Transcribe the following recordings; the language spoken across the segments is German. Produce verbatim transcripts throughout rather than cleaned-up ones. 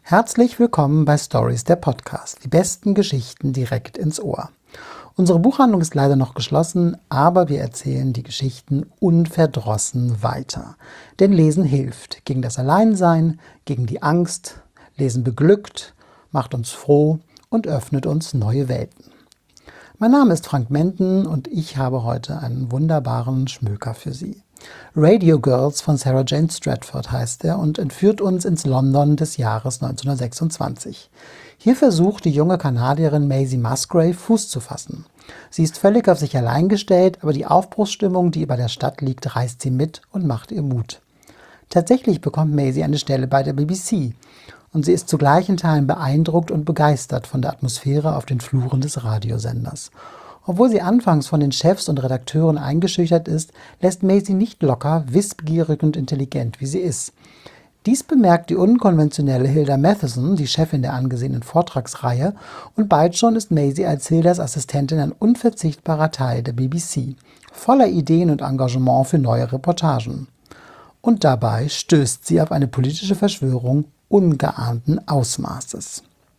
Herzlich willkommen bei Stories, der Podcast. Die besten Geschichten direkt ins Ohr. Unsere Buchhandlung ist leider noch geschlossen, aber wir erzählen die Geschichten unverdrossen weiter. Denn Lesen hilft gegen das Alleinsein, gegen die Angst. Lesen beglückt, macht uns froh und öffnet uns neue Welten. Mein Name ist Frank Menten und ich habe heute einen wunderbaren Schmöker für Sie. Radio Girls von Sarah Jane Stratford heißt er und entführt uns ins London des Jahres neunzehnhundertsechsundzwanzig. Hier versucht die junge Kanadierin Maisie Musgrave Fuß zu fassen. Sie ist völlig auf sich allein gestellt, aber die Aufbruchsstimmung, die über der Stadt liegt, reißt sie mit und macht ihr Mut. Tatsächlich bekommt Maisie eine Stelle bei der B B C und sie ist zu gleichen Teilen beeindruckt und begeistert von der Atmosphäre auf den Fluren des Radiosenders. Obwohl sie anfangs von den Chefs und Redakteuren eingeschüchtert ist, lässt Maisie nicht locker, wissbegierig und intelligent, wie sie ist. Dies bemerkt die unkonventionelle Hilda Matheson, die Chefin der angesehenen Vortragsreihe, und bald schon ist Maisie als Hildas Assistentin ein unverzichtbarer Teil der B B C, voller Ideen und Engagement für neue Reportagen. Und dabei stößt sie auf eine politische Verschwörung ungeahnten Ausmaßes.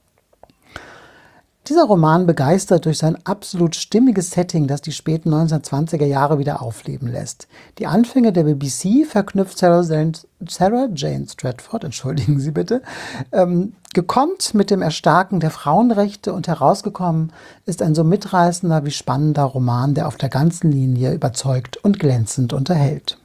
Dieser Roman begeistert durch sein absolut stimmiges Setting, das die späten neunzehnhundertzwanziger Jahre wieder aufleben lässt. Die Anfänge der B B C verknüpft Sarah Jane, Sarah Jane Stratford, entschuldigen Sie bitte, ähm, gekonnt mit dem Erstarken der Frauenrechte und herausgekommen ist ein so mitreißender wie spannender Roman, der auf der ganzen Linie überzeugt und glänzend unterhält.